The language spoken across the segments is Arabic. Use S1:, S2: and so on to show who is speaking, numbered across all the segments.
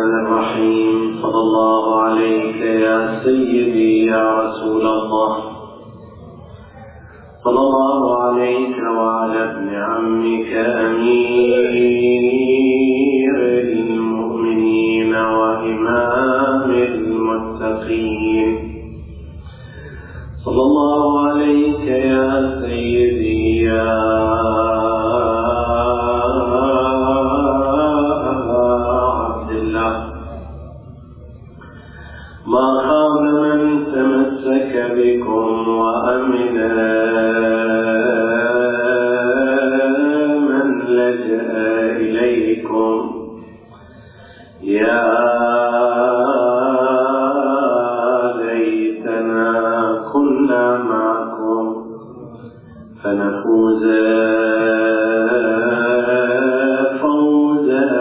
S1: الرحمن الرحيم. صلى الله عليك يا سيدي يا رسول الله، صلى الله عليك وعلى ابن عمك أمير المؤمنين وإمام المتقين. صلى الله عليك يا سيدي يا ما خاب من تمسك بكم وأمن من لجأ إليكم. يا ليتنا كنا معكم فنفوز فوزا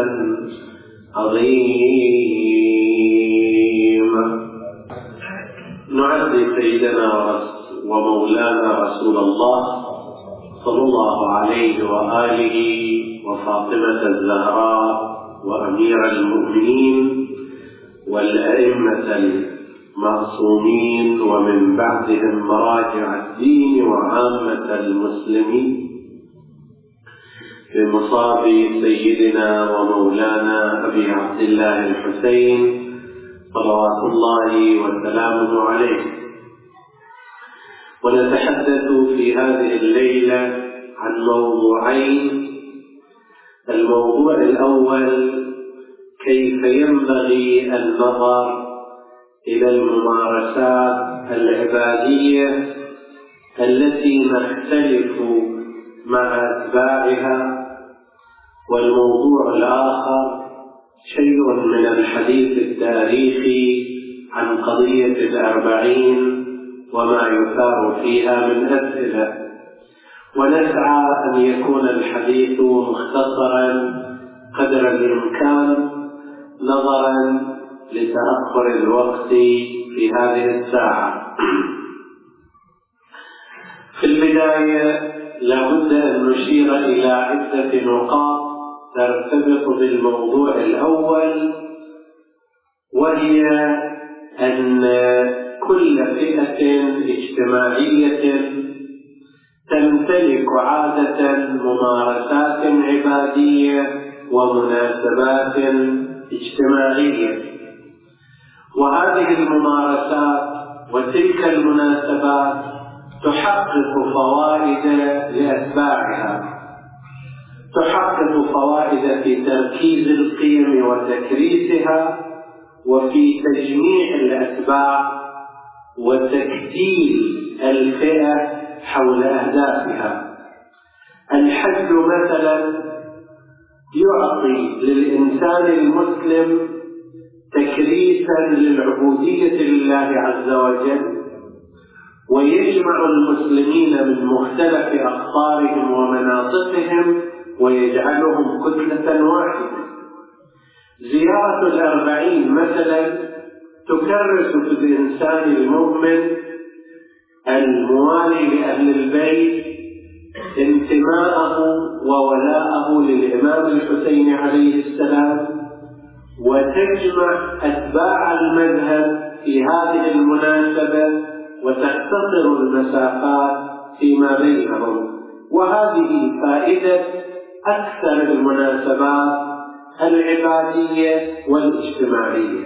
S1: عظيما. نعزي سيدنا ومولانا رسول الله صلى الله عليه وآله وفاطمة الزهراء وأمير المؤمنين والأئمة المعصومين ومن بعدهم مراجع الدين وعامة المسلمين بمصاب سيدنا ومولانا أبي عبد الله الحسين صلوات الله وسلامه عليه. ونتحدث في هذه الليلة عن موضوعين. الموضوع الأول: كيف ينبغي النظر إلى الممارسات العبادية التي نختلف مع أتباعها. والموضوع الآخر شيء من الحديث التاريخي عن قضية الأربعين وما يثار فيها من أسئلة. ونسعى أن يكون الحديث مختصرا قدر الإمكان نظرا لتأخر الوقت في هذه الساعة. في البداية لابد أن نشير إلى عدة نقاط ترتبط بالموضوع الأول، وهي أن كل فئة اجتماعية تمتلك عادة ممارسات عبادية ومناسبات اجتماعية، وهذه الممارسات وتلك المناسبات تحقق فوائد لأتباعها، تحقق فوائد في تركيز القيم وتكريسها، وفي تجميع الأتباع وتكتيل الفئة حول أهدافها. الحج مثلا يعطي للإنسان المسلم تكريسا للعبودية لله عز وجل، ويجمع المسلمين من مختلف أقطارهم ومناطقهم ويجعلهم كتلة واحدة. زيارة الأربعين مثلا تكرس في الإنسان المؤمن الموالي لأهل البيت انتماءه وولاءه للإمام الحسين عليه السلام، وتجمع أتباع المذهب في هذه المناسبة وتختصر المسافات فيما بينهم. وهذه فائدة أكثر المناسبات العبادية والاجتماعية.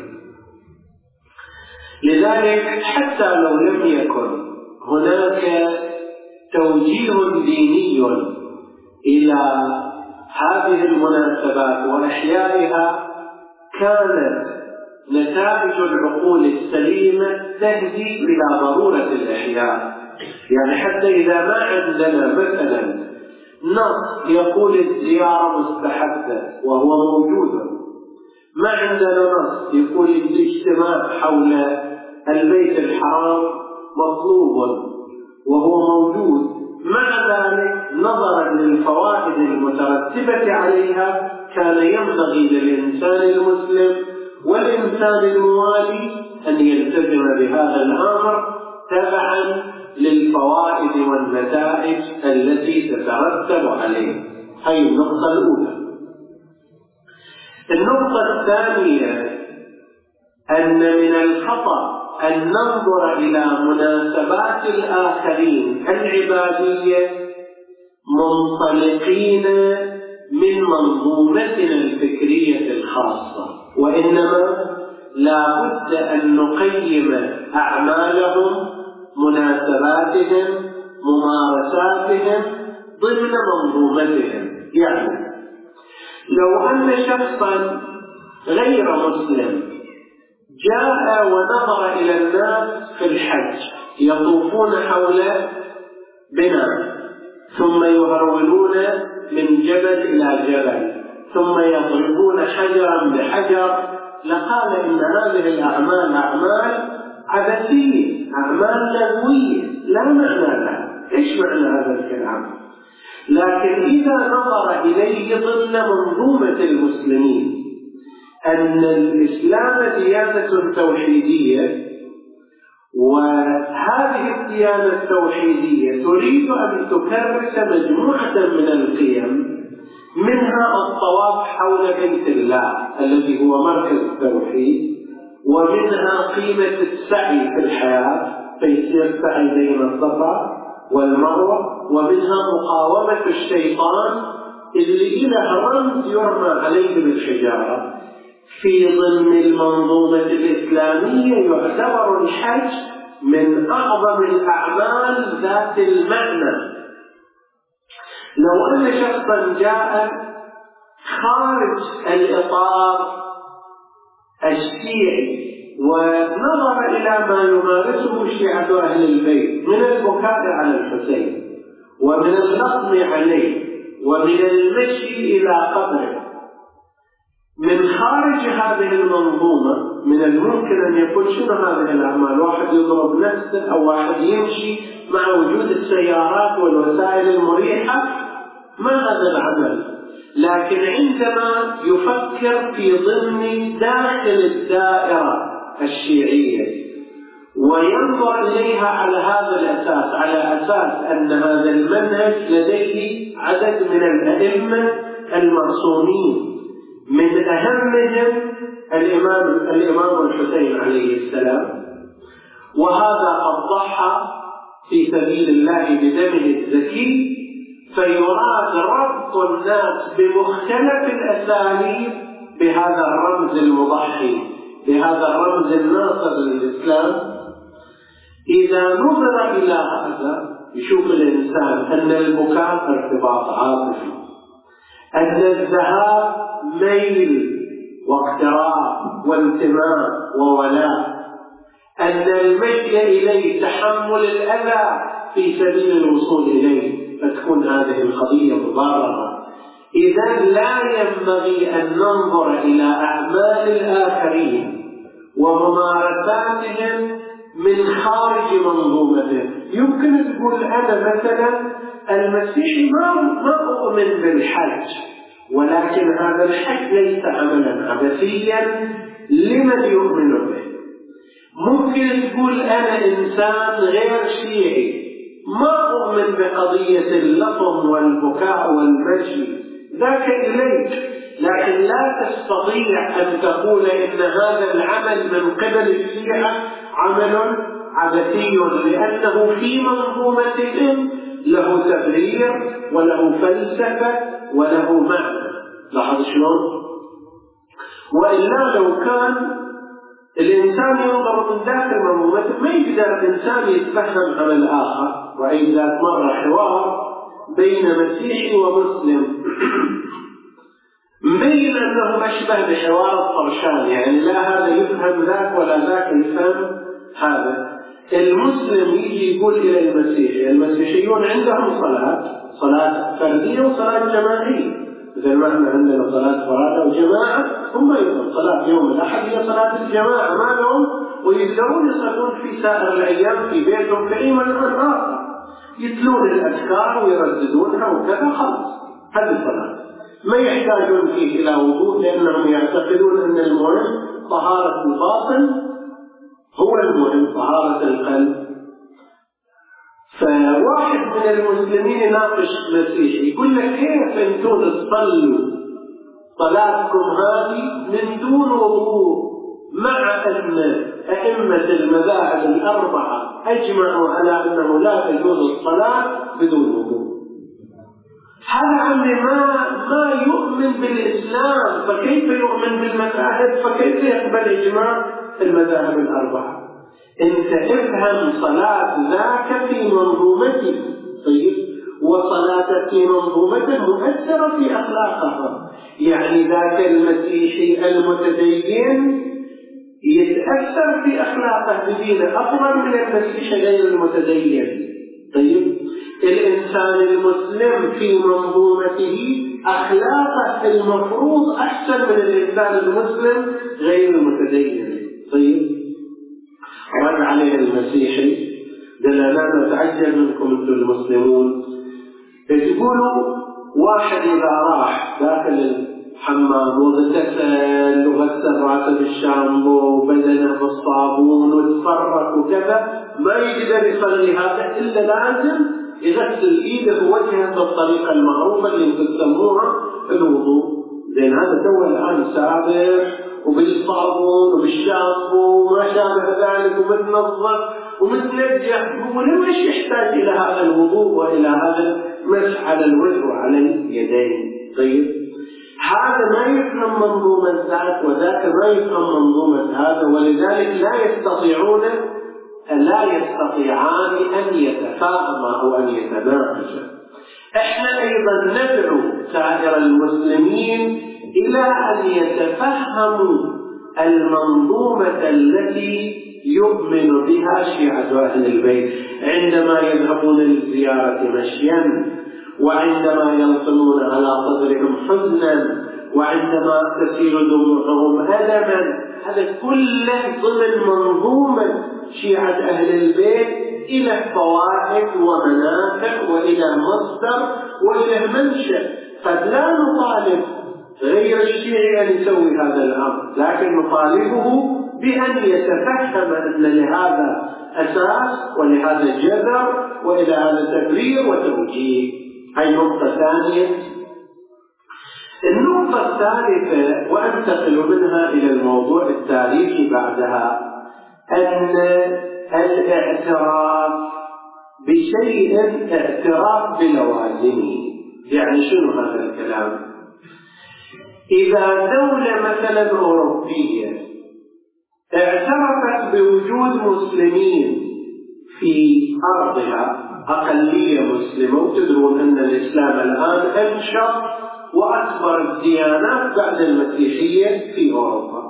S1: لذلك حتى لو لم يكن هناك توجيه ديني إلى هذه المناسبات وإحيائها، كانت نتائج العقول السليمة تهدي إلى ضرورة الإحياء. يعني حتى إذا ما عندنا مثلا نص يقول الزيارة مستحبة وهو موجود، ما عندنا نص يقول الاجتماع حول البيت الحرام مطلوب وهو موجود، مع ذلك نظرا للفوائد المترتبة عليها كان ينبغي للإنسان المسلم والإنسان الموالي أن يلتزم بهذا الأمر تبعا للفوائد والنتائج التي تترتب عليه. هذه النقطة الأولى. النقطة الثانية أن من الخطأ أن ننظر إلى مناسبات الآخرين العبادية منطلقين من منظومتنا الفكرية الخاصة، وإنما لا بد أن نقيم أعمالهم، مناسباتهم، ممارساتهم ضمن منظومتهم. يعني لو أن شخصا غير مسلم جاء ونظر إلى الناس في الحج يطوفون حول بناء ثم يهرولون من جبل إلى جبل ثم يضربون حجرا بحجر، لقال إن هذه الأعمال أعمال عبثية، أعمال لغوية لا معنى لها. إيش معنى هذا الكلام؟ لكن إذا نظر إليه ضمن منظومة المسلمين أن الإسلام ديانة توحيدية، وهذه الديانة التوحيدية تريد أن تكرس مجموعة من القيم، منها الطواف حول بيت الله الذي هو مركز التوحيد، ومنها قيمة السعي في الحياة فيصير السعي بين الصفا والمروة، ومنها مقاومة الشيطان اللي له رمز يرمى عليه بالحجارة. في ضمن المنظومة الإسلامية يعتبر الحج من أعظم الأعمال ذات المعنى. لو أن شخصا جاء خارج الإطار الشيعي ونظر إلى ما يمارسه شيعة أهل البيت من البكاء على الحسين ومن اللطم عليه ومن المشي إلى قبره، من خارج هذه المنظومة من الممكن أن يكون شنو هذه الأعمال؟ واحد يضرب نفسه أو واحد يمشي مع وجود السيارات والوسائل المريحة، ما هذا العمل؟ لكن عندما يفكر في ضمن داخل الدائرة الشيعية وينظر إليها على هذا الأساس، على أساس أن هذا المنهج لديه عدد من الأئمة المعصومين، من أهمهم الإمام الحسين عليه السلام، وهذا قد ضحى في سبيل الله بدمه الزكي، فيراد ربط الناس بمختلف الأساليب بهذا الرمز المضحي، بهذا الرمز الناصر للإسلام. إذا نظر إلى هذا يشوف الإنسان أن البكاء ارتباط عاطفي، أن الذهاب ميل واقتراب وانتماء وولاء، أن المشي إليه تحمل الأذى في سبيل الوصول إليه، فتكون هذه القضية مضاربة. إذا لا ينبغي أن ننظر إلى أعمال الآخرين وممارساتهم من خارج منظومته. يمكن تقول أنا مثلا المسيحي ما أؤمن بالحج، ولكن هذا الحج ليس عملا عبثيا لمن يؤمن به. ممكن تقول أنا إنسان غير شيعي ما أؤمن بقضية اللطم والبكاء والمشي، ذاك إليك، لكن لا تستطيع أن تقول إن هذا العمل من قبل الشيعة عمل عبثي، لأنه في منظومتهم له تبرير وله فلسفة وله معنى. لاحظ شلون؟ وإلا لو كان الإنسان ينظر من داخل منظومته ما يقدر الإنسان يتفهم على الآخر. وإذا مر حوار بين مسيحي ومسلم مبين أنه أشبه بحوار الطرشان، يعني لا هذا يفهم ذاك ولا ذاك يفهم هذا. المسلم يجي يقول إلى المسيحي، المسيحيون عندهم صلاة فردية وصلاة جماعية، مثل ما احنا عندنا صلاة فرادى وجماعة، هم أيضا صلاة يوم الأحد هي صلاة الجماعة ما لهم، ويقدرون يصلون في سائر الأيام في بيتهم في أي مكان آخر، يتلون الأذكار ويرددونها وكذا، خلاص هذه الصلاة ما يحتاجون فيه إلى وضوء، لأنهم يعتقدون أن المهم طهارة الباطن هو المهم، طهارة القلب. فواحد من المسلمين يناقش مسيحي يقول لك كيف انتم تصلوا صلاتكم هذه من دون وضوء، مع أن أئمة المذاهب الأربعة أجمعوا على أنه لا تجوز الصلاة بدون وضوء. هذا عمي ما يؤمن بالإسلام، فكيف يؤمن بالمذاهب؟ فكيف يقبل إجماع المذاهب الأربعة؟ أنت افهم صلاة ذاك في منظومته، طيب، وصلاة في منظومته مؤثرة في أخلاقها. يعني ذاك المسيحي المتدين يتأثر في أخلاقه بدينه أفضل من المسيحي غير المتدين. طيب، الإنسان المسلم في منظومته أخلاقه المفروض أحسن من الإنسان المسلم غير المتدين. طيب، رد عليه المسيحي قال لا نتعجب منكم أنتم المسلمون، تقولوا واحد إذا راح داخل الحمام واغتسل وغسل راسه بالشامبو وبدنه بالصابون وتفرق وكذا ما يقدر يصلي هذا إلا لازم يغسل إيده ووجهه بالطريقة المعروفة اللي تسموها الوضوء. زين، هذا تو الآن سابح وبالصابون وبالشامبو وما شابه ذلك ومتنظف ومتنجح، وليش يحتاج إلى هذا الوضوء وإلى هذا المسح على الوجه وعلى اليدين؟ طيب، هذا ما يفهم منظومة ذاك وذاك ما يفهم منظومة هذا، ولذلك لا يستطيعان أن يتفاهما أو أن يتناقشا. احنا أيضا ندعو سائر المسلمين إلى أن يتفهموا المنظومة التي يؤمن بها شيعة أهل البيت عندما يذهبون للزيارة مشيا، وعندما يلطمون على صدرهم حزنا، وعندما تسيل دموعهم ألما. هذا كله ضمن منظومة شيعة أهل البيت إلى فوائد ومنافع وإلى مصدر وإلى منشأ. فلا نطالب غير الشيعي أن يسوي هذا الأمر، لكن نطالبه بأن يتفهم أن لهذا أساس ولهذا جذر وإلى هذا تبرير وتوجيه. هاي نقطة ثانية. النقطة الثالثة وأنتقل منها إلى الموضوع التاريخي بعدها، أن الاعتراف بشيء اعتراف بلوازمه. يعني شنو هذا الكلام؟ إذا دولة مثلا أوروبية اعترفت بوجود مسلمين في أرضها، أقلية مسلمة، وتدرون أن الإسلام الآن أنشط وأكبر الديانات بعد المسيحية في أوروبا.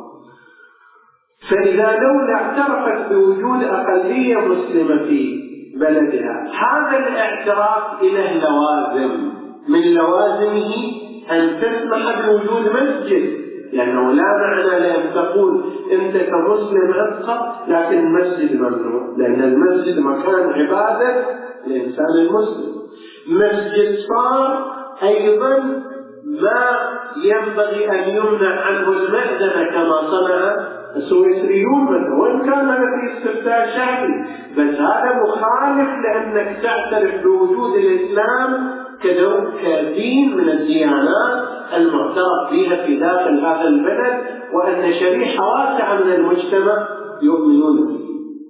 S1: فإذا دولة اعترفت بوجود أقلية مسلمة في بلدها، هذا الاعتراف له لوازم، من لوازمه أن تسمح بوجود مسجد، لأنه لا معنى لأن تقول أنت كمسلم أبقى لكن المسجد ممنوع، لأن المسجد مكان عبادة الإنسان المسلم. مسجد صار أيضا ما ينبغي أن يمنع عنه المأذنة كما صنع السويسريون مثلا، وإن كان هذا في استفتاء شعبي، بس هذا مخالف لأنك تعترف بوجود الإسلام كدين من الديانات المعترف بها في داخل هذا البلد، وأن شريحة واسعة من المجتمع يؤمنون به.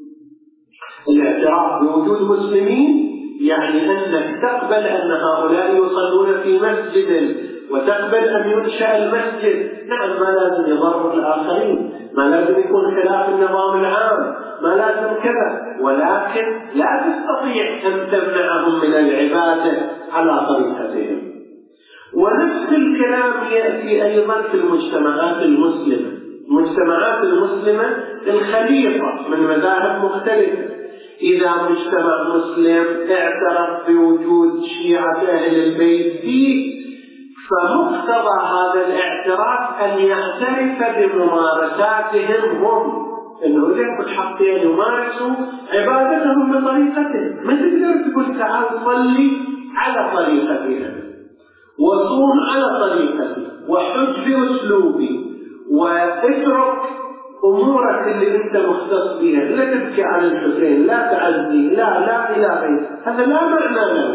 S1: الاعتراف بوجود مسلمين يعني أنك تقبل أن هؤلاء يصلون في مسجد، وتقبل أن ينشأ المسجد. نعم، ما لازم يضر الآخرين، ما لازم يكون خلاف النظام العام، ما لازم كذا، ولكن لا تستطيع أن تمنعهم من العبادة على طريقتهم. ونفس الكلام يأتي أيضا في المجتمعات المسلمة. المجتمعات المسلمة الخليطة من مذاهب مختلفة. إذا مجتمع مسلم اعترف بوجود شيعة أهل البيت فيه، فمقتضى هذا الاعتراف أن يعترف بممارساتهم هم، أنه لهم الحق أن يمارسوا عبادتهم بطريقتهم. ما تقدر تقول تعال صلي على طريقتنا، وصوم على طريقتي، وحج بأسلوبي، واترك أمورك اللي أنت مختص بها، لا تبكي على الحسين، لا تعزي، لا إلى غيره. هذا لا معنى له،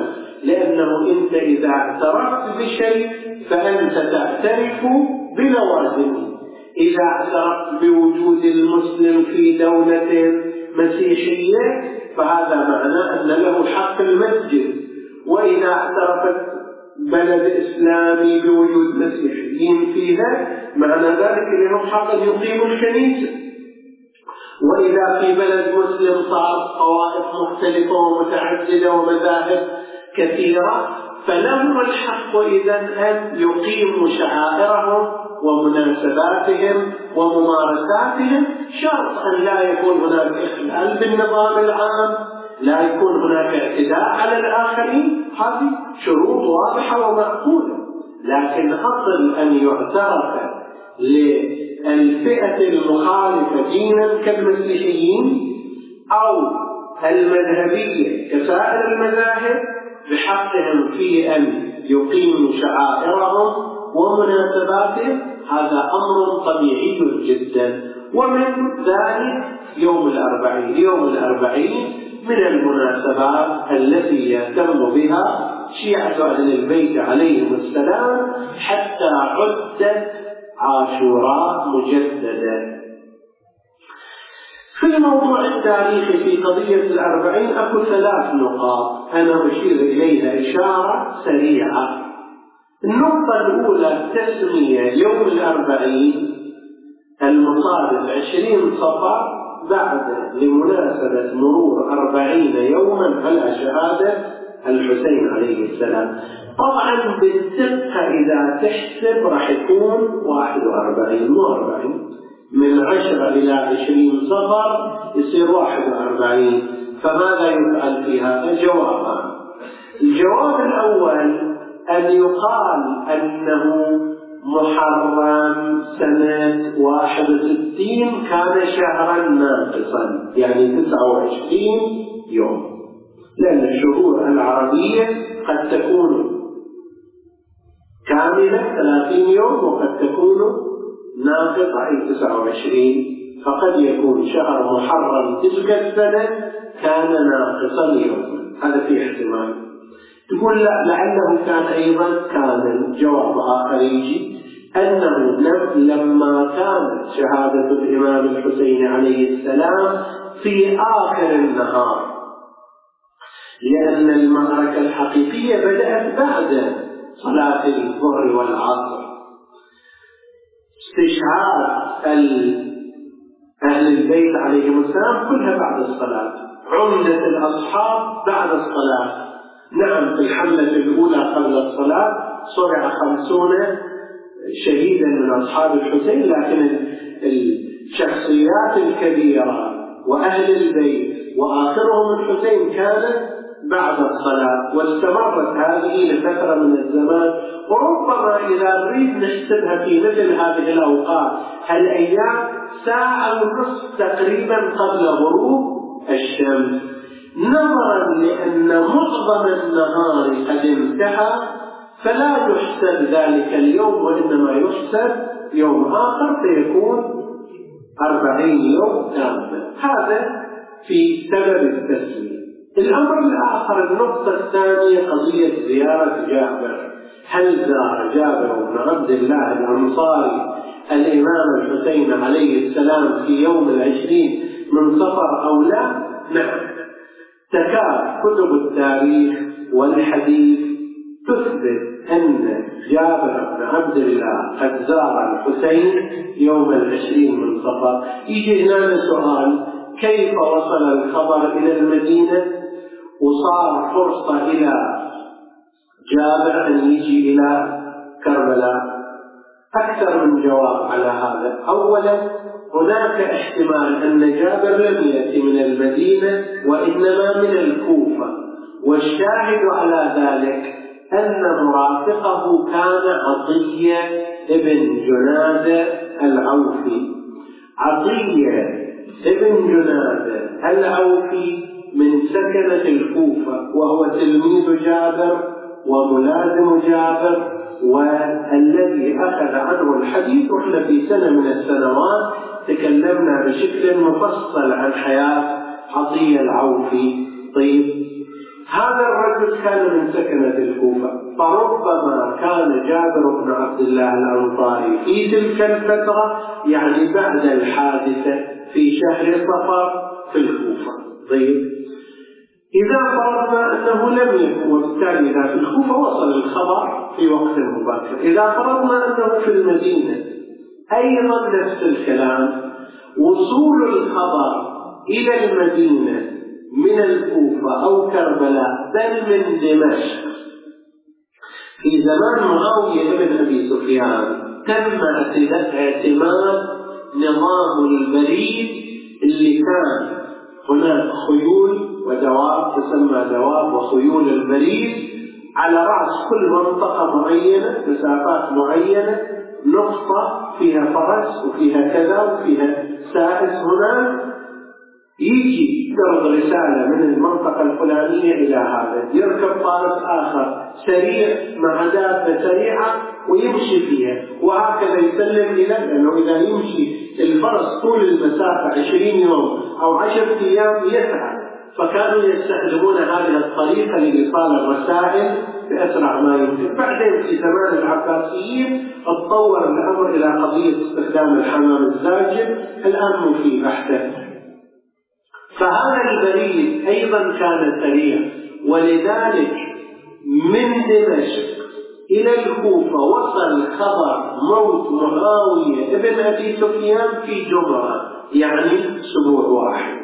S1: لأنه أنت إذا اعترفت بشيء فأنت تعترف بلوازمه. إذا اعترفت بوجود المسلم في دولة مسيحية فهذا معناه أن له حق المسجد، وإذا اعترفت بلد إسلامي بوجود مسيحيين فيها معنى ذلك لهم حق أن يقيموا الكنيسة. وإذا في بلد مسلم صار طوائف مختلفة ومتعددة ومذاهب كثيرة فلهم الحق إذن أن يقيموا شعائرهم ومناسباتهم وممارساتهم، شرط أن لا يكون هناك إخلال بالنظام العام، لا يكون هناك اعتداء على الآخرين. هذه شروط واضحة ومعقولة. لكن أصل أن يعترف للفئة المخالفة دينا كالمسيحيين أو المذهبية كسائر المذاهب بحقهم في أن يقيموا شعائرهم ومناسباتهم، هذا أمر طبيعي جدا. ومن ذلك يوم الأربعين. يوم الأربعين من المناسبات التي يهتم بها شيعة أهل البيت عليهم السلام حتى عدت عاشوراء مجددا. في الموضوع التاريخي في قضية الأربعين أكو 3 نقاط أنا أشير إليها إشارة سريعة. النقطة الأولى تسمية يوم الأربعين المصادف 20 صفر بعد لمناسبة مرور 40 يوما على شهادة الحسين عليه السلام. طبعا بالدقة إذا تحسب راح يكون 41 مو 40، من 10 إلى 20 صفر يصير 41. فماذا يفعل في هذا؟ جوابان. الجواب الأول أن يقال أنه محرم سنة 61 كان شهرا ناقصا، يعني 29 يوم، لأن الشهور العربية قد تكون كاملة 30 يوم وقد تكون ناقصة أي 29، فقد يكون شهر محرم تلك السنة كان ناقصا يوما. هذا في احتمال. تقول لا لعله كان أيضا كامل. جواب آخر يجي أنه لما كانت شهادة الإمام الحسين عليه السلام في آخر النهار، لأن المعركة الحقيقية بدأت بعد صلاة الظهر والعصر. استشهاد أهل البيت عليهم السلام كلها بعد الصلاة، عمدة الأصحاب بعد الصلاة. نعم في الحملة الأولى قبل الصلاة صرع 50 شهيدا من أصحاب الحسين، لكن الشخصيات الكبيرة وأهل البيت وآخرهم الحسين كان بعد الصلاة، واستمرت هذه لفترة من الزمان. وربما إذا نريد نحسبها في مثل هذه الأوقات هالأيام 1.5 ساعة تقريبا قبل غروب الشمس، نظرا لأن معظم النهار قد انتهى فلا يحسب ذلك اليوم، وإنما يحسب يوم آخر فيكون 40 يوم كامل. هذا في سبب التسمية. الأمر الآخر، النقطة الثانية، قضية زيارة جابر. هل زار جابر بن عبد الله الأنصاري الإمام الحسين عليه السلام في يوم 20 من صفر أو لا؟ نعم. تكاد كتب التاريخ والحديث تثبت أن جابر بن عبد الله قد زار الحسين يوم 20 من صفر. يجي هنا سؤال: كيف وصل الخبر إلى المدينة وصار فرصة إلى جابر أن يجي إلى كربلاء؟ أكثر من جواب على هذا. أولا، هناك احتمال أن جابر لم يأتي من المدينة وإنما من الكوفة، والشاهد على ذلك أن مرافقه كان عطية ابن جنادة العوفي. عطية ابن جنادة العوفي من سكنة الكوفة، وهو تلميذ جابر وملازم جابر، والذي أخذ عنه الحديث. وإحنا في سنة من السنوات تكلمنا بشكل مفصل عن حياة عطية العوفي. طيب، هذا الرجل كان من سكنة الكوفة، فربما كان جابر بن عبد الله الأنصاري في تلك الفترة يعني بعد الحادثة في شهر صفر في الكوفة. طيب إذا فرضنا أنه لم يكن، وبالتالي إذا في الكوفة وصل الخبر في وقت مبكر، إذا فرضنا أنه في المدينة أيضا نفس الكلام، وصول الخبر إلى المدينة من الكوفة أو كربلاء بل من دمشق في زمان معاوية بن أبي سفيان تم اعتماد نظام البريد اللي كان هناك خيول ودواب تسمى دواب وخيول البريد على رأس كل منطقة معينة مسافات معينة نقطة فيها فرس وفيها كذا وفيها سائس هناك، يجي يرد رسالة من المنطقة الفلانية إلى هذا، يركب طارق آخر سريع مع دابة سريعة ويمشي فيها، وهكذا يسلم إلى، لأنه إذا يمشي الفرس طول المسافة 20 يوم أو 10 أيام يتعب، فكانوا يستخدمون هذه الطريقة لإيصال الرسائل بأسرع ما يمكن. بعدين في زمان العباسيين تطور الأمر إلى قضية استخدام الحمام الزاجل، الآن في بحثه. فهذا البريد أيضا كان سريع، ولذلك من دمشق إلى الكوفة وصل خبر موت معاوية ابن أبي سفيان في جمعة، يعني أسبوع واحد،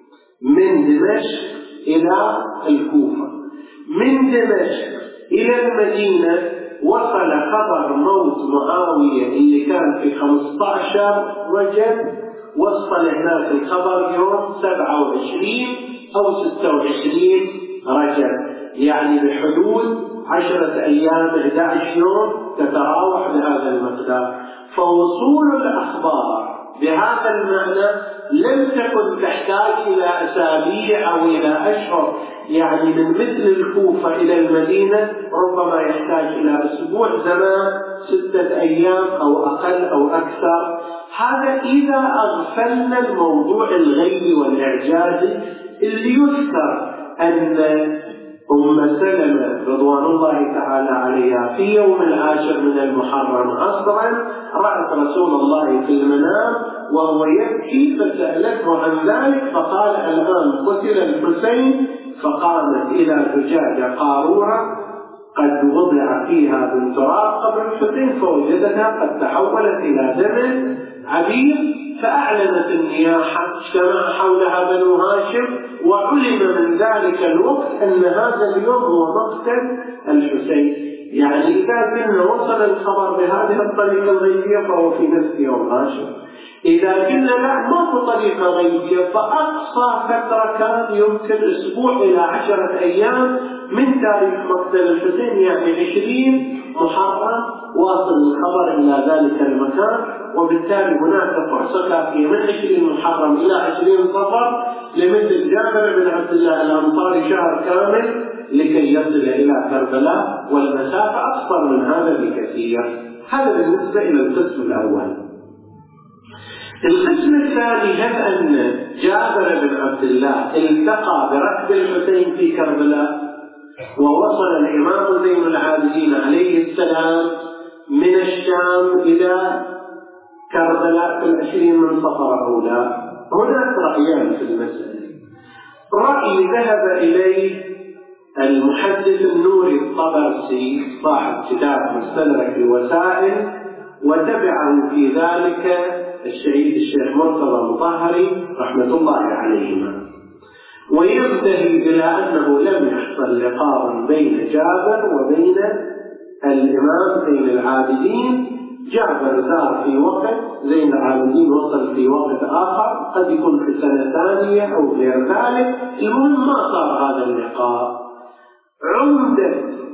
S1: من دمشق إلى الكوفة. من دمشق إلى المدينة وصل خبر موت معاوية اللي كان في 15 رجب، وصل هناك الخبر يوم 27 أو 26 رجب، يعني بحدود 10 أيام 11 يوم تتراوح بهذا المقدار. فوصول الأخبار بهذا المعنى لم تكن تحتاج إلى أسابيع أو إلى أشهر، يعني من مثل الكوفة إلى المدينة ربما يحتاج إلى أسبوع زمان 6 أيام أو أقل أو أكثر. هذا إذا أغفلنا الموضوع الغيبي والإعجازي اللي يذكر أن أم سلمة رضوان الله تعالى عليها في يوم 10 من المحرم عصرا رأت رسول الله في المنام وهو يبكي، فسألته عن ذلك فقال الآن قتل الحسين، فقامت إلى زجاجة قارورة قد وضع فيها بنت تراب قبر الحسين فوجدتها قد تحولت إلى دم عبير، فأعلنت النياحة، اجتمع حولها بنو هاشم، وعلم من ذلك الوقت أن هذا اليوم هو مقتل الحسين. يعني إذا كنا وصل الخبر بهذه الطريقة الغيبية فهو في نفس يوم هاشم. إذا كنا لا ما في طريقة غيبية فأقصى فترة كان يمكن أسبوع إلى 10 أيام من تاريخ مقتل الحسين، يعني 20 محرم واصل الخبر إلى ذلك المكان، وبالتالي هناك فرصة كافية من 20 محرم إلى 20 صفر لمثل جابر بن عبد الله الأنصاري شهر كامل لكي يصل إلى كربلاء، والمسافة أكثر من هذا بكثير. هذا بالنسبة إلى القسم الأول. القسم الثاني هل أن جابر بن عبد الله التقى بركب الحسين في كربلاء ووصل الإمام زين العابدين عليه السلام من الشام إلى كربلاء في 20 من صفر أو لا؟ هناك رأيان في المسألة. رأي ذهب إليه المحدث النوري الطبرسي صاحب كتاب مستدرك الوسائل، وتبعه في ذلك الشهيد الشيخ مرتضى مطهري رحمة الله عليهما، وينتهي إلى أنه لم يحصل لقاء بين جابر وبين الإمام زين العابدين. جابر زار في وقت، زين العابدين وصل في وقت آخر، قد يكون في سنة ثانية أو غير ذلك، المهم ما صار هذا اللقاء. عمدة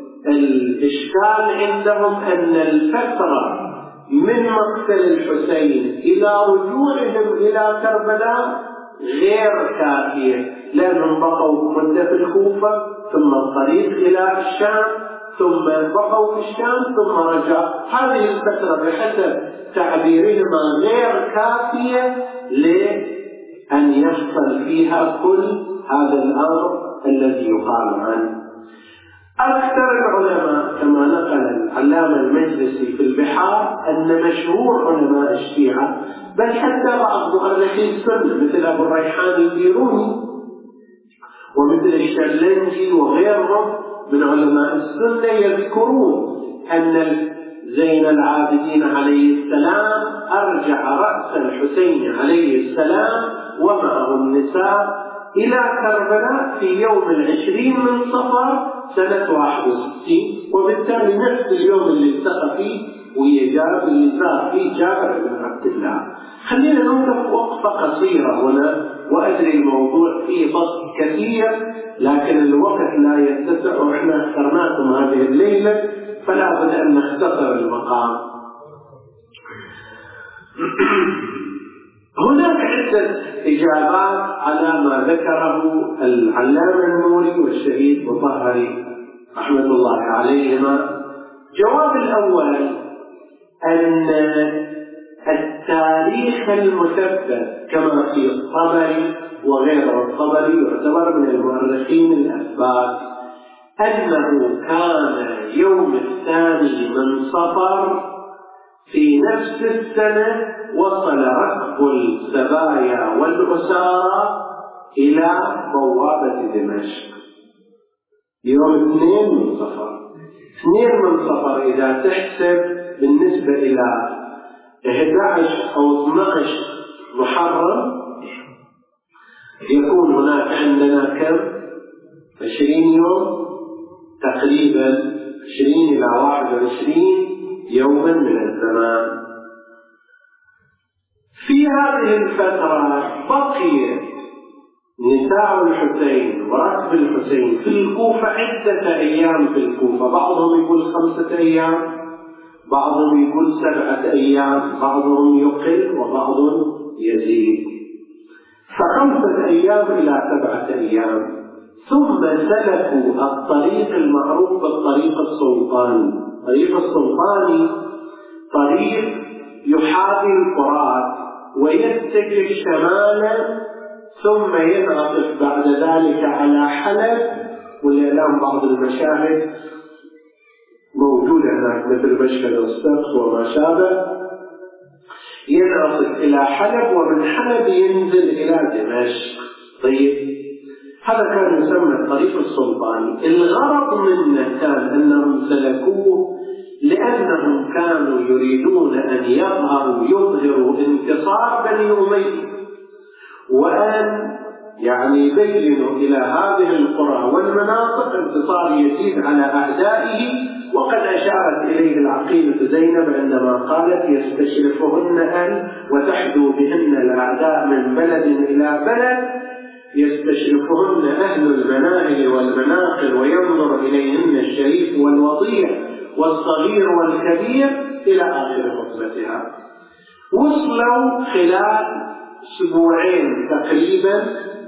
S1: الإشكال عندهم أن الفترة من مقتل الحسين إلى رجوعهم إلى كربلاء غير كافية، لأنهم بقوا مدة في الكوفة ثم الطريق إلى الشام ثم بقوا في الشام ثم رجعوا. هذه الفترة بحسب تعبيرهما غير كافية لأن يحصل فيها كل هذا الأمر الذي يقال عنه. أكثر العلماء كما نقل العلامة المجلسي في البحار أن مشهور علماء الشيعة بل حتى بعض مؤرخي السنة مثل أبو الريحان البيروني ومثل الشرلنجي وغيرهم من علماء السنة يذكرون أن زين العابدين عليه السلام أرجع رأس الحسين عليه السلام ومعه النساء إلى كربلاء في يوم 20 من صفر سنة 61، وبالتالي نفس اليوم اللي التقى فيه ويجاب اللي صار فيه جابر بن عبد الله. خلينا نوقف وقفة قصيرة هنا، وأدري الموضوع فيه بسط كثير لكن الوقت لا يتسع وإحنا اخترناكم هذه الليلة فلا بد أن نختصر المقام. هناك عدة إجابات على ما ذكره العلامة النوري والشهيد مطهري رحمة الله عليهما. الجواب الأول أن التاريخ المثبت كما في الطبري وغيره، الطبري يعتبر من المؤرخين الأثبات، أنه كان يوم 2 من صفر في نفس السنة وصل ركب السبايا والأسارى إلى بوابة دمشق يوم 2 من صفر. 2 من صفر إذا تحسب بالنسبة إلى 11 أو 12 محرم يكون هناك عندنا كم؟ 20 يوم تقريبا، 20 إلى 21 يوما من الزمان. في هذه الفترة بقي نساء الحسين وركب الحسين في الكوفة عدة أيام في الكوفة، بعضهم يقول 5 أيام، بعضهم يقول 7 أيام، بعضهم يقل وبعضهم يزيد، ف5 أيام إلى 7 أيام. ثم سلكوا الطريق المعروف بالطريق السلطاني. الطريق السلطاني طريق يحاذي الفرات ويتجه شمالا ثم ينعطف بعد ذلك على حلب، والآن بعض المشاهد موجودة هناك مثل مشهد السقف وما شابه، ينعطف إلى حلب ومن حلب ينزل إلى دمشق. طيب هذا كان يسمى الطريق السلطاني. الغرض منه كان أنهم سلكوه لأنهم كانوا يريدون أن يظهروا انتصار بني أمية، وأن يبينوا إلى هذه القرى والمناطق انتصار يزيد على أعدائه. وقد أشارت إليه العقيلة زينب عندما قالت يستشرفهن أهل وتحدو بهن الأعداء من بلد إلى بلد، يستشرفهن أهل المناهل والمناقل وينظر إليهن الشريف والوضيع والصغير والكبير إلى آخر خطبتها. وصلوا خلال 2 أسبوعين تقريبا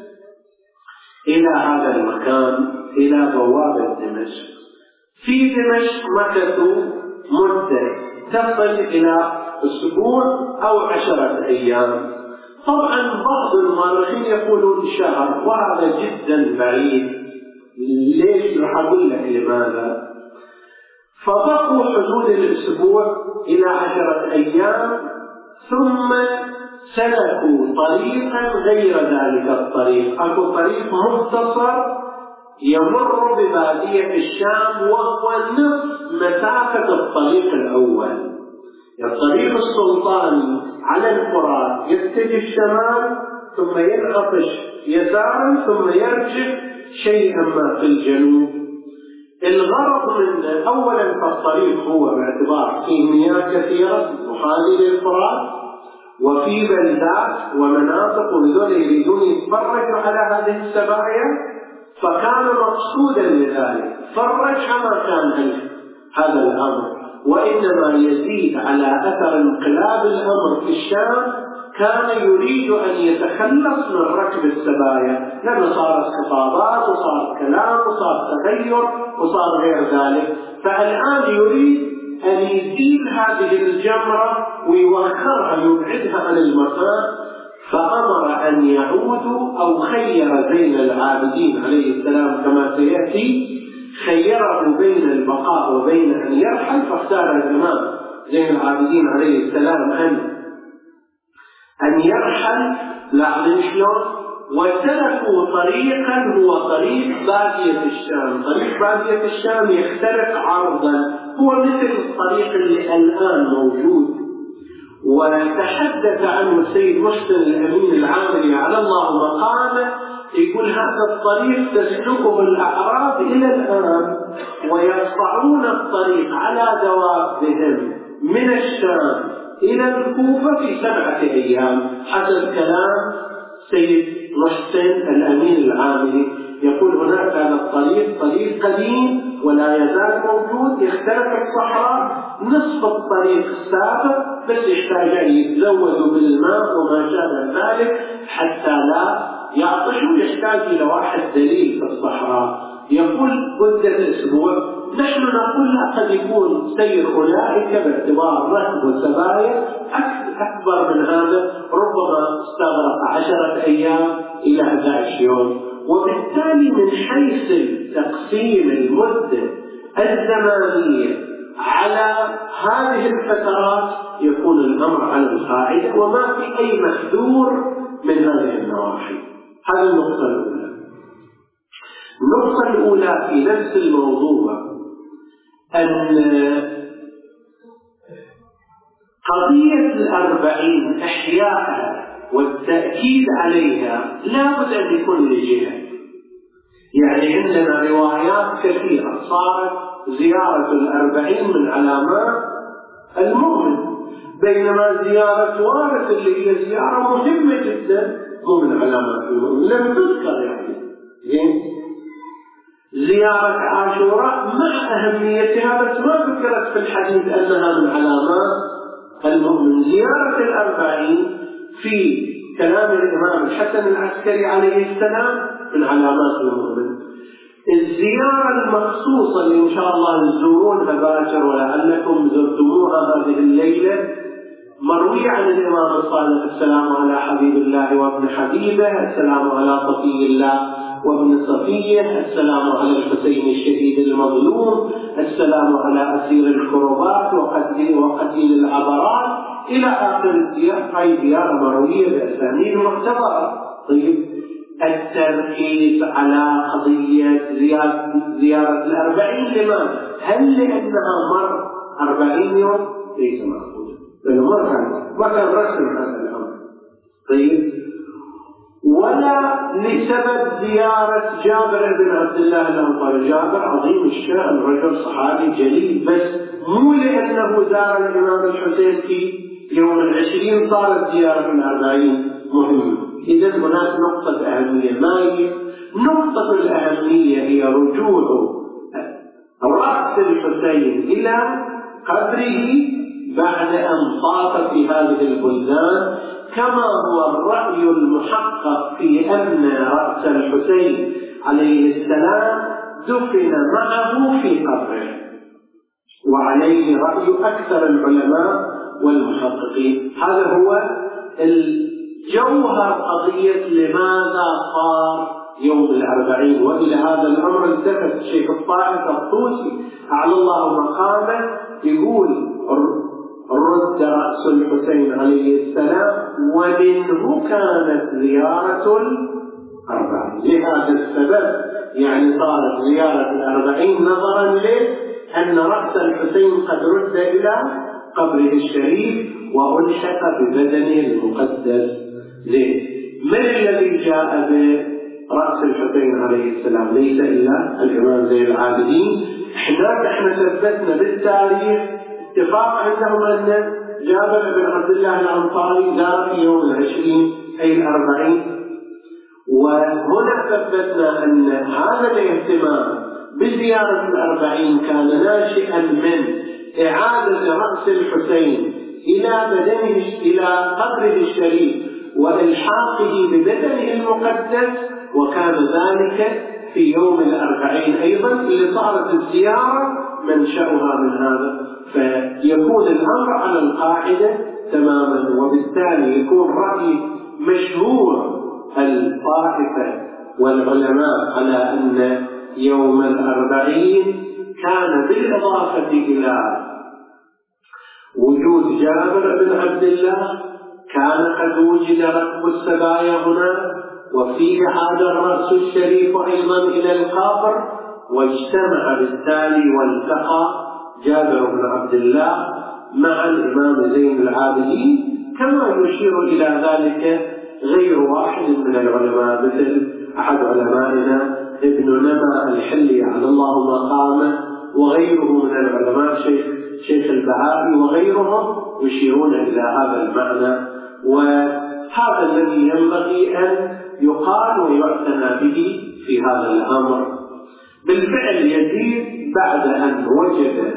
S1: إلى هذا المكان، إلى بوابة دمشق. في دمشق مكثوا مدة تصل إلى 1 أسبوع أو 10 أيام. طبعا بعض المؤرخين يقولون شهر، وهذا جدا بعيد. ليش؟ راح أقول لك لماذا. فبقوا حدود 1 أسبوع إلى 10 أيام، ثم سلكوا طريقا غير ذلك الطريق. أكو طريق مختصر يمر ببادية الشام وهو نصف مسافة الطريق الأول. الطريق السلطاني على الفرات يتجه الشمال ثم ينعطش يسارا ثم يرجع شيئا ما في الجنوب. الغرض منه أولا فالطريق هو باعتبار فيه مياه كثيرة محاذي للفرات وفي بلدات ومناطق، وهذول يريدون يتفرجوا على هذه السبايا، فكان مقصودا لذلك. فرج ما كان هذا الأمر، وإنما يزيد على أثر انقلاب الأمر في الشام. كان يريد أن يتخلص من ركب السبايا، لأن صارت خطابات وصار كلام وصار تغير وصار غير ذلك. فالآن يريد أن يزيل هذه الجمرة ويوخرها يبعدها عن المكان، فأمر أن يعودوا، أو خير زين العابدين عليه السلام كما سيأتي، خيره بين البقاء وبين أن يرحل، فاختار الإمام زين العابدين عليه السلام أن يرحل. لاحظوا شلون؟ وسلكوا طريقا هو طريق بادية الشام. طريق بادية الشام يختلف عرضا، هو مثل الطريق اللي الآن موجود، وتحدث عنه السيد محسن الأمين العامري على الله مقامه، يقول هذا الطريق تسلكه الأعراب إلى الآن، ويقطعون الطريق على دوابهم من الشام إلى الكوفة في 7 أيام، حسب كلام سيد محسن الأمين العامري. يقول هناك هذا الطريق طريق قديم ولا يزال موجود، يختلف الصحراء، نصف الطريق السابق بس يحتاج أن يتزودوا بالماء وما شابه ذلك حتى لا يعطشوا، يحتاج إلى واحد دليل في الصحراء. يقول مدة أسبوع. نحن نقول لا، قد يكون سير أولئك باعتبار ركب وسبايا أكبر من هذا، ربما استغرق 10 أيام إلى 11 يوم. وبالتالي من حيث تقسيم المدة الزمانية على هذه الفترات يكون الأمر على القاعدة، وما في أي محذور من هذه النواحي. هذه النقطة الأولى. النقطة الأولى في نفس الموضوع أن قضية 40 إحياءها والتأكيد عليها لا بد أن يكون لجهة. يعني عندنا روايات كثيرة صارت زيارة 40 من علامات المؤمن، بينما زيارة وارث اللي هي زيارة مهمة جدا مو من علامات المؤمن، لم تذكر. يعني زيارة عاشوراء مع أهميتها بس ما ذكرت في الحديث أنها من علامات المؤمن. زيارة 40 في كلام الإمام الحسن العسكري عليه السلام من علامات المؤمن. الزيارة المخصوصة اللي إن شاء الله تزورونها باكر ولعلكم زرتموها هذه الليلة، مروي عن الإمام الصادق السلام على حبيب الله وابن حبيبه، السلام على صفي الله وابن صفيه، السلام على الحسين الشهيد المظلوم، السلام على أسير الكربات وقتيل العبرات إلى آخر الزيارة. هاي زيارة مروية بأسانيد معتبرة. طيب، التركيز على قضية زيارة 40 لماذا؟ هل لأنها مر 40 يوم؟ ليس معقولا، لأنه ما كان رسم هذا الأمر. طيب، ولا لسبب زيارة جابر بن عبد الله الأنصاري. جابر عظيم الشأن، رجل صحابي جليل، بس مو لأنه زار الإمام الحسين في يوم 20 صارت زيارة 40 مهمة. إذن هناك نقطة أهمية. ما هي نقطة الأهمية؟ هي رجوع رأس الحسين إلى قبره بعد أن طاف في هذه البلدان، كما هو الرأي المحقق في أن رأس الحسين عليه السلام دفن معه في قبره، وعليه رأي أكثر العلماء والمحققين. هذا هو الجوهر قضية لماذا صار يوم 40. وإلى هذا الأمر التفت الشيخ الطائف الطوسي على الله مقامه، يقول رد رأس الحسين عليه السلام ومنه كانت زيارة 40. لهذا السبب يعني صارت زيارة 40 نظرا لأن رأس الحسين قد رد إلى قبره الشريف وألحق ببدنه المقدس. من الذي جاء برأس الحسين عليه السلام؟ ليس إلا الإمام زين العابدين. احنا ثبتنا بالتاريخ اتفاق عندهم أن جابر بن عبد الله الأنصاري زار في يوم 20 أي 40. وهنا ثبتنا أن هذا الاهتمام بزيارة 40 كان ناشئا من إعادة رأس الحسين إلى بدنه إلى قبره الشريف وإلحاقه ببدنه المقدس، وكان ذلك في يوم 40 أيضا اللي صارت الزيارة منشأها من هذا. فيكون الأمر على القاعدة تماما، وبالتالي يكون رأي مشهور الطائفة والعلماء على أن يوم 40 كان بالإضافة إلى وجود جابر بن عبد الله كان قد وجد ركب السبايا هنا، وفيه هذا الرأس الشريف أيضا إلى القبر، واجتمع بالتالي والتقى جابر بن عبد الله مع الإمام زين العابدين، كما يشير إلى ذلك غير واحد من العلماء، مثل أحد علمائنا ابن نما الحلي على الله مقامه، وغيره من العلماء شيخ البهائي وغيرهم يشيرون إلى هذا المعنى. وهذا الذي ينبغي أن يقال ويعتنى به في هذا الأمر. بالفعل يزيد بعد أن وجد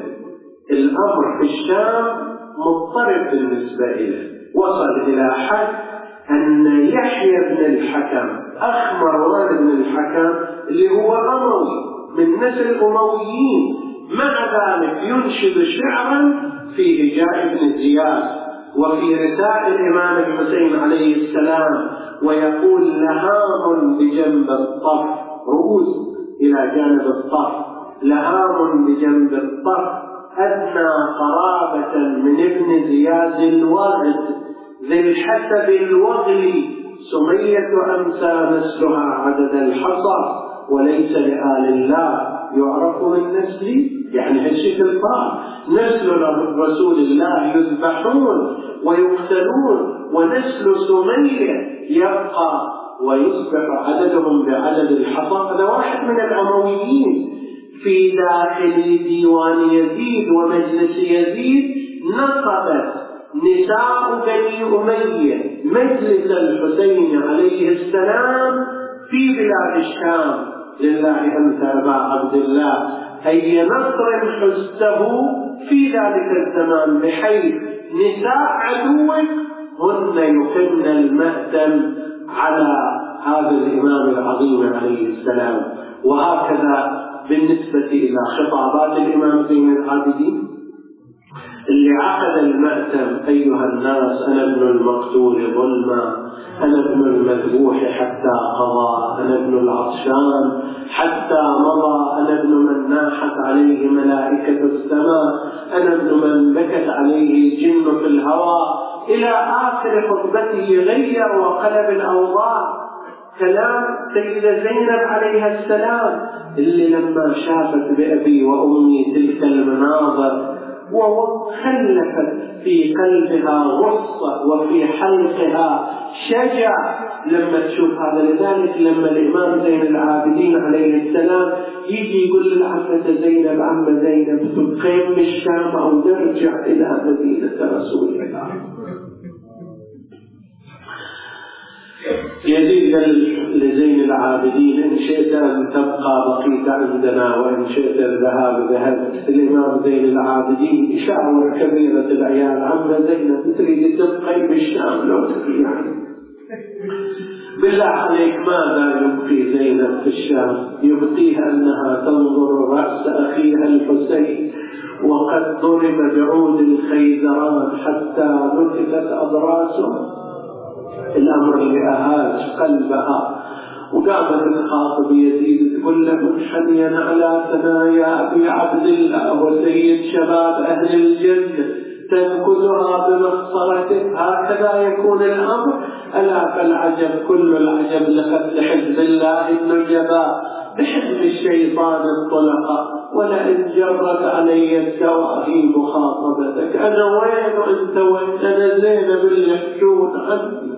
S1: الأمر في الشام مضطرب بالنسبة إليه، وصل إلى حد أن يحيى بن الحكم أخ مروان بن الحكم اللي هو أموي من نسل الأمويين، مع ذلك ينشد شعرا في هجاء بن زياد وفي رداء الإمام الحسين عليه السلام، ويقول لهام بجنب الطف، رؤوس إلى جانب الطف، لهام بجنب الطف أدنى قرابة من ابن زياد الوغد ذي الحسب الوغلي، سمية أمسى نسلها عدد الحصى، وليس لآل الله يعرف من نسلي، يعني هالشكل صار نسل رسول الله يذبحون ويقتلون، ونسل سمية يبقى ويصبح عددهم بعدد الحصى. هذا واحد من الأمويين في داخل ديوان يزيد ومجلس يزيد نصبت نساء بني أمية مجلس الحسين عليه السلام في بلاد الشام، لله أنت أبا عبد الله أي نصر حسته في ذلك الزمان، بحيث نساء عدوك هن يقمن المأتم على هذا الإمام العظيم عليه السلام. وهكذا بالنسبة إلى خطابات الإمام زين العابدين اللي عقد المأتم: أيها الناس أنا ابن المقتول ظلما، أنا ابن المذبوح حتى قضى، أنا ابن العطشان حتى مضى، أنا ابن من ناحت عليه ملائكة السماء، أنا ابن من بكت عليه الجن في الهوى، إلى آخر خطبته. غير وقلب الأوضاع كلام سيدة زينب عليها السلام، اللي لما شافت بأبي وأمي تلك المناظر وخلفت في قلبها غصة وفي حلقها شجع لما تشوف هذا. لذلك لما الإمام زين العابدين عليه السلام يجي يقول للعمة زينب: عمة زينب تقيم بالشام أو نرجع إلى مدينة رسول الله. يزيد لزين العابدين: إن شئت أن تبقى بقيت عندنا، وإن شئت الذهاب ذهبت. الإمام زين العابدين شاور كبيرة العيال: عم زينب تريد تبقي بالشام لو تبقي يعني بالله عليك ماذا يبقي زينب في الشام؟ يبقيها أنها تنظر رأس أخيها الحسين وقد ضرب بعود الخيزران حتى نكتت أضراسه، الأمر اللي أهاج قلبها. وقامت تخاطب يزيد تقول له: منحنيا على ثنايا أبي عبد الله وسيد شباب أهل الجنة تنكدها بمخصرته، هكذا يكون الأمر. ألا فالعجب كل العجب لحزب الله النجباء بحزب الشيطان الطلقاء، ولئن جرت علي الدواهي مخاطبتك. أنا وين أنت وأنت؟ أنا زينب اللي يحجون عني.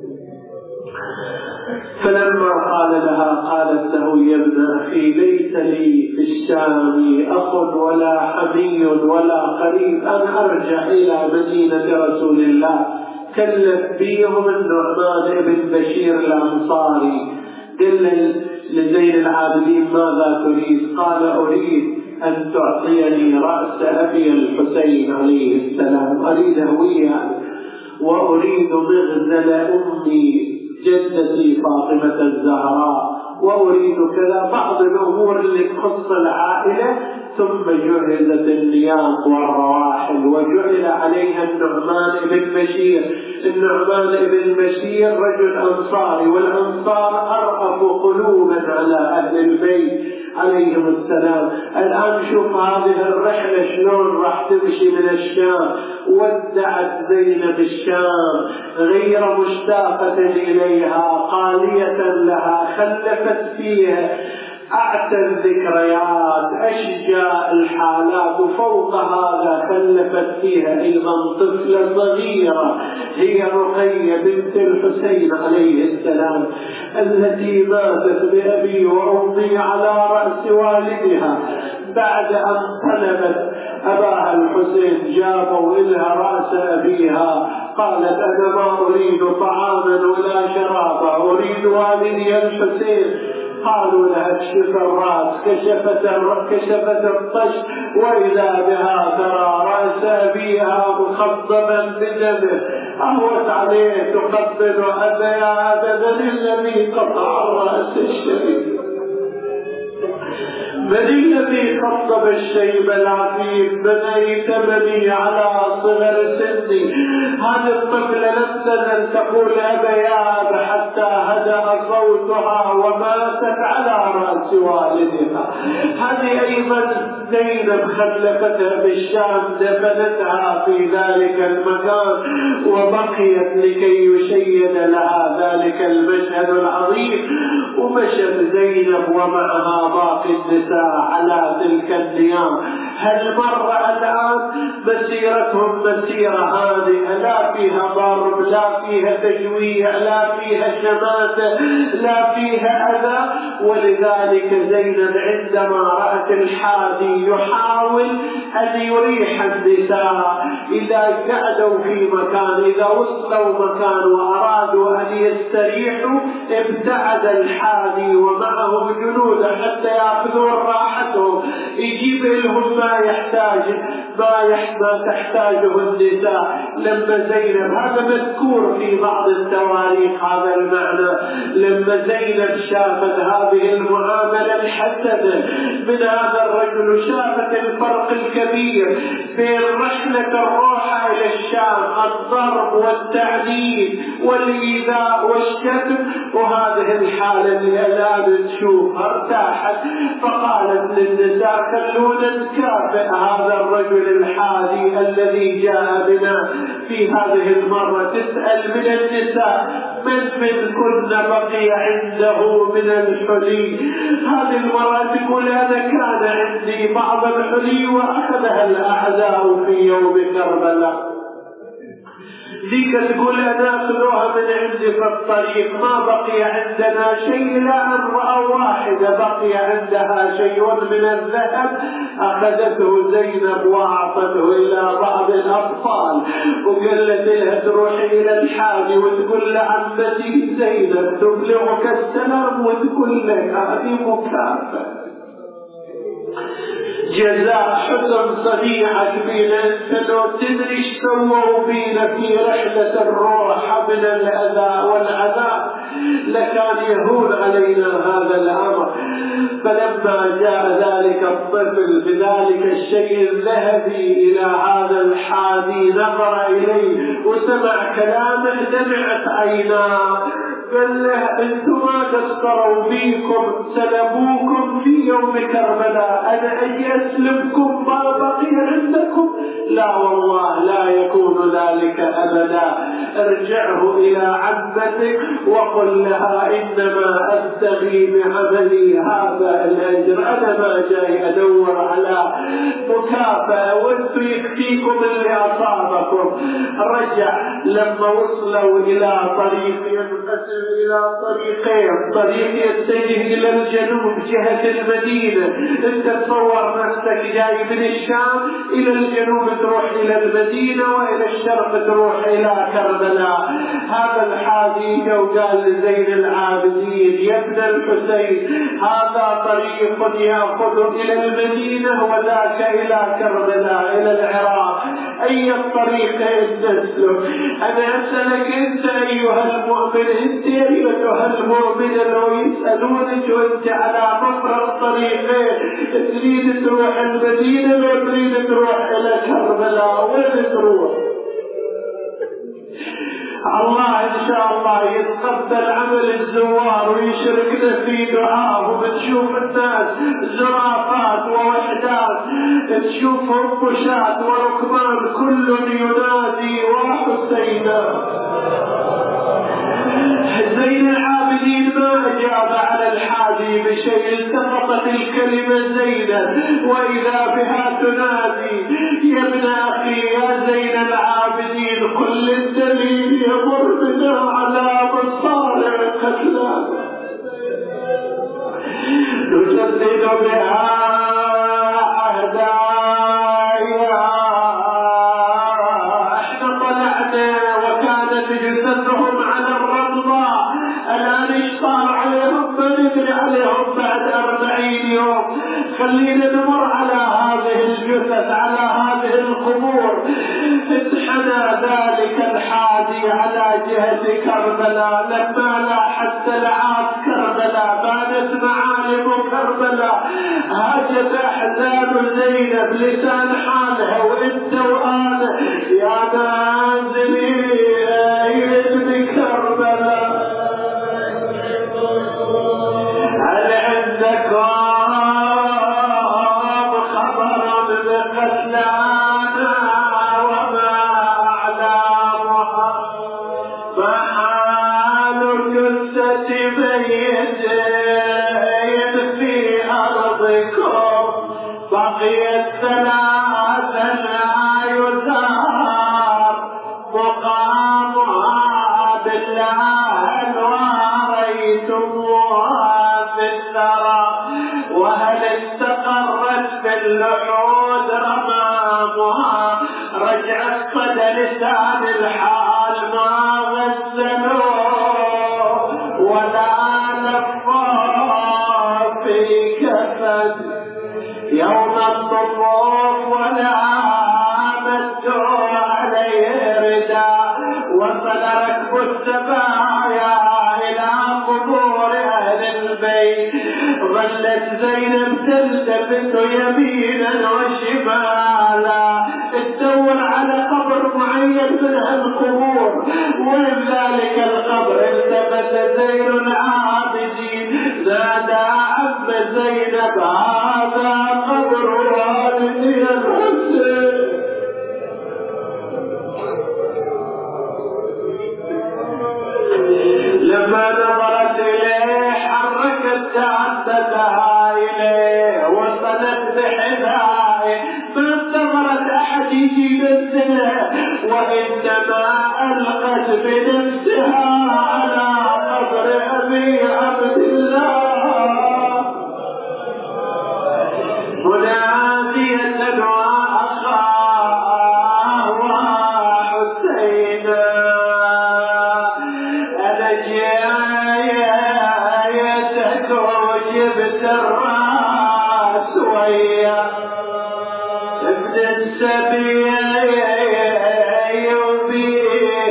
S1: فلما قال لها قالت له: يا ابن أخي ليس لي في الشام أخ ولا حمي ولا قريب، أنا أرجع إلى مدينة رسول الله. كلف بيهم النعمان بن بشير الأنصاري، قال لزين العابدين: ماذا تريد؟ قال: أريد أن تعطيني رأس أبي الحسين عليه السلام، أريد هوية، وأريد مغزل أمي جدتي فاطمة الزهراء، وأريد كذا، بعض الأمور اللي تخص العائلة. ثم جهزت النيام والرواحل وجعل عليها النعمان بن بشير. النعمان بن بشير رجل أنصاري، والأنصار أرأف قلوبا على أهل البيت عليهم السلام. الآن شوف هذه الرحلة شلون راح تمشي من الشام. ودعت زينب الشام غير مشتاقة إليها، قالية لها، خلفت فيها أعتى الذكريات، أشجع الحالات، وفوق هذا خلفت فيها أيضا طفلة صغيرة هي رقية بنت الحسين عليه السلام، التي ماتت بأبي وأمي على رأس والدها. بعد أن طلبت أباها الحسين جابوا إلها رأس أبيها، قالت أنا ما أريد طعاما ولا شرابا، أريد والدي الحسين. قالوا لها اكشف الرأس، كشفت الطش، وإذا بها ترى رأس أبيها مخضبا بدمه. أهوت عليه تقبل أبا يا أبا الذي قطع الرأس الشريف، من الذي خطب الشيب العفيف، بنيتمني على صغر سني. هذه الطفلة لم تزل تقول أبا يا أبا حتى هدأ صوتها وماتت على رأس والدها. هذه أيضا زينب خلفتها بالشام، دفنتها في ذلك المكان وبقيت لكي يشيد لها ذلك المشهد العظيم. ومشت زينب ومعها باقي النساء على تلك النيام. هل مر الآن مسيرتهم مسيرة هادئة، لا فيها ضرب، لا فيها تجويع، لا فيها شماتة، لا فيها أذى. ولذلك زينب عندما رأت الحادي يحاول أن يريح النساء، إذا قعدوا في مكان، إذا وصلوا مكان وأرادوا أن يستريحوا، ابتعد الحادي ومعهم جنود حتى يأخذون راحتهم، يجيب لهم ما تحتاجه النساء. لما زينب، هذا مذكور في بعض التواريخ هذا المعنى، لما زينب شافت هذه المعاملة الحسنة من هذا الرجل، شافت الفرق الكبير بين رحلة الروحة إلى الشام، الضرب والتعذيب والإيذاء والشتم، وهذه الحالة اللي الآن تشوفها، ارتاحت. فقالت للنساء خلونا نكافئ هذا الرجل الحادي الذي جاء بنا في هذه المرة. تسأل من النساء من كنا بقي عنده من الحلي. هذه المرأة تقول أنا كان عندي بعض الحلي وأخذها الأعداء في يوم كربلاء. ذيك تقول أنا أخذوها من عندي في الطريق، ما بقي عندنا شيء، لا أن رأى واحدة بقي عندها شيء من الذهب أخذته زينب وأعطته إلى بعض الأطفال، وقالت لها تروحي إلى الحادي وتقول لعمتي زينب تبلغك السلام، وتقول لك هذه مكافأة جزاء حسن صنيعك بينا. انت لو تدري ايش سووا بينا في رحلة الروح من الأذى والعذاب لكان يهون علينا هذا الأمر. فلما جاء ذلك الطفل بذلك الشيء الذهبي إلى هذا الحادي، نظر إليه وسمع كلامه، دمعت عيناه، قال له انتم ما تسطروا بيكم، سلبوكم في يوم كربلاء، انا اجي اسلبكم ما بقي عندكم؟ لا والله لا يكون ذلك ابدا. ارجعه الى عمتك وقل لها انما ابتغي بعملي هذا الاجر، انا ما جاي ادور على مكافأة، وانتم يكفيكم اللي اصابكم. رجع لما وصلوا الى طريق ينقسم إلى طريقين، طريق يتجه إلى الجنوب جهة المدينة، أنت تصور نفسك جاي من الشام إلى الجنوب تروح إلى المدينة، وإلى الشرق تروح إلى كربلاء. هذا الحادي وقال لزين العابدين يا ابن الحسين هذا طريق يأخذ إلى المدينة وذاك إلى كربلاء إلى العراق، أي الطريقين نسلك. أنا أسألك أنت أيها المؤمن، أنت أيها المؤمن، لو يسألونك وأنت على مفرق طريقين، تريد تروح المدينة لو تريد تروح إلى كربلاء، وين تروح؟ الله إن شاء الله يتقبل عمل الزوار ويشركنا في دعاء. وبتشوف الناس زرافات ووحدات، تشوفهم بشات وركبان كل ينادي وحسينا. زين العابدين ما أجاب على الحادي بشيء، التقطت الكلمة زينة وإذا بها تنادي يا ابن أخي يا زين العابدين، كل الدليل يمر بنا على مصارع قتلانا نجدد بها عهدايا. احنا طلعنا وكانت جثثهم على الرضا، الآن ايش صار عليهم؟ ما ندري عليهم بعد 40 يوم. خلينا نمر على هذه الجثث، على هذه القبور. انحنى ذلك الحادي على جهة كربلاء، لما لاحت سلعات كربلاء بانت معالم كربلاء، هاجت احزان زينب لسان حالها وانت وانا يا نازلي ابن كربلاء، هل عندكم خبر بقتلانا وما اعلامها؟ فحال جثة ميت في ارضكم بقيت 3 لا يثار مقامها بالله وريتموها في الثرى، وهل استقرت باللحود رمامها؟ رجعت صدى لسان الحال ما غسلوه ولا لفوا في كفن يوم الطفوف ولا مدوا عليه رداء. وصل ركب السبايا إلى قبور أهل البيت، ظلت زينب تلتفت يمينا وشمالا تدور على قبر معين من هالقبور، وين ذلك القبر؟ التفت زين العابدين نادى عم زينب هذا قبر والدي الحسين. لما نظرت إليه حركت تعبتها إليه وصلت بحذائه، ما انتظرت أحد يجي ينزلها، وإنما ألقت بنفسها على قبر أبي عبد الله منادية وأخاه وحسينا أنا جايتك وجبت الراس ويا ابن السبيل يوبي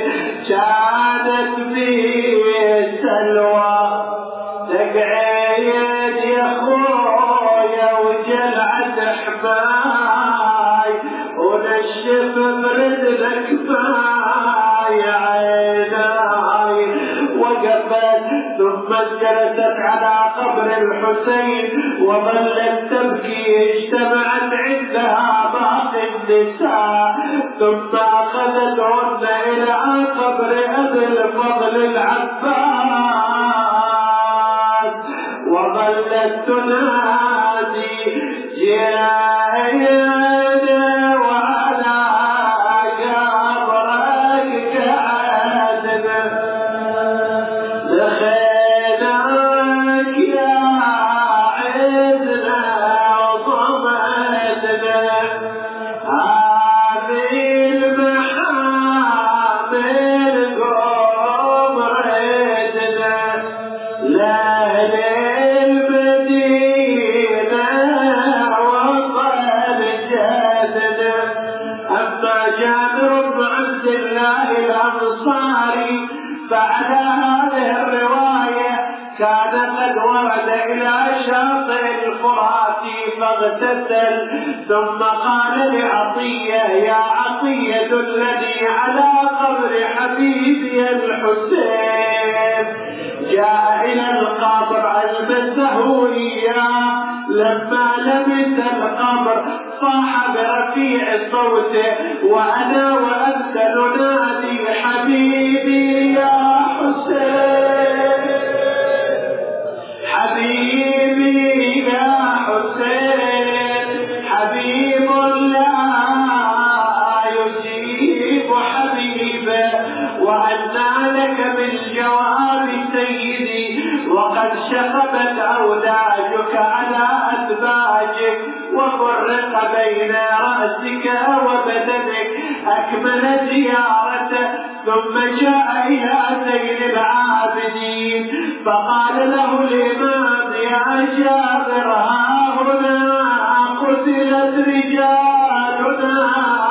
S1: كانت بي سلوى تقعيد يا خويا وجلعة حماي ونشف برجلك ماي عيناي. وقفت ثم جلست على قبر الحسين وظلت تبكي، اجتمعت عندها باقي النساء ثم اخذتهن الى قبر ابي الفضل العباس وظلت تنادي جاينا وعلى قبرك قعدنا لخيناك يا عزنا وصمتنا، هذه المحامل قوم ردنا لأهل المدينة وصل جدنا. أما هذه الرواية كان قد ورد إلى شاطئ الفرات فاغتسل، ثم قال لعطية: يا عطية دلني على قبر حبيبي الحسين. جاء إلى القبر ألبسه إياه، لما لبس القبر صاح برفيع صوته: وأنا وأنت ننادي حبيبي يا حسين، حبيبي يا حسين، حبيب لا يجيب حبيبه، وأنى لك بالجواب سيدي، وقد شخبت أوداجك على أدباجك، وفرق بين رأسك وبدنك. أكمل زيارته، ثم جاء إلى زين العابدين فقال له الإمام: يا جابر، ها هنا قتلت رجالنا،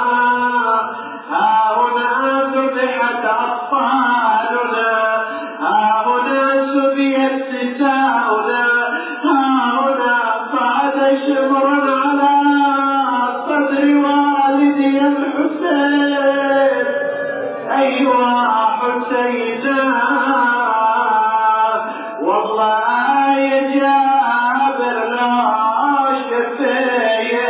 S1: ها هنا ذبحت أطفالنا، ها هنا سبيت نساؤنا، ها هنا بعد شبر على صدر والدي الحسين. أيها حسينا، والله يا جابر لا شفيت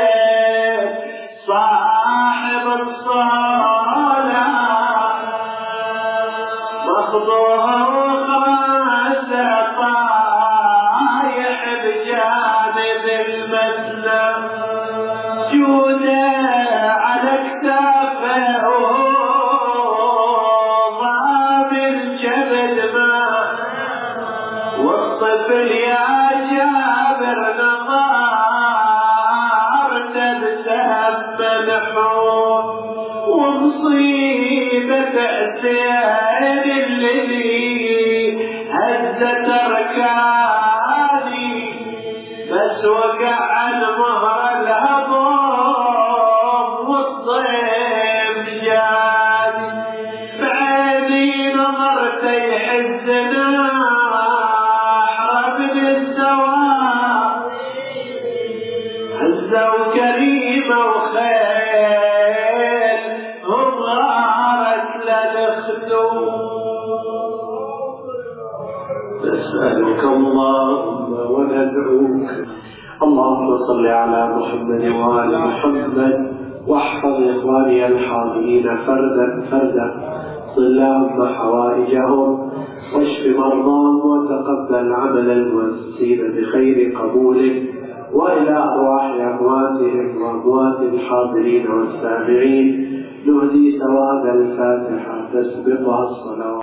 S1: صاحب الصلاة مخضوخ راسه طايح بجانب المسلم، جوده على اكتافه والطفل يا جابر نظار تبسم ملحون، ومصيبة حسين الذي هزت أركاني، بس وقع عن مهر الهضم والضيم جاني، بعيني نظرت يحزنا هزوا كريمة وخيل هم غارت لنخدم. نسألك اللهم وندعوك، اللهم صل على محمد وآل محمد، واحفظ إخواني الحاضرين فردا فردا، صل اللهم حوائجهم واشف مرضاهم، وتقبل عمل المؤسسين بخير قبول، وإلى أرواح أمواتهم وأموات الحاضرين والسامعين نهدي ثواب الفاتحة تسبقها الصلوات.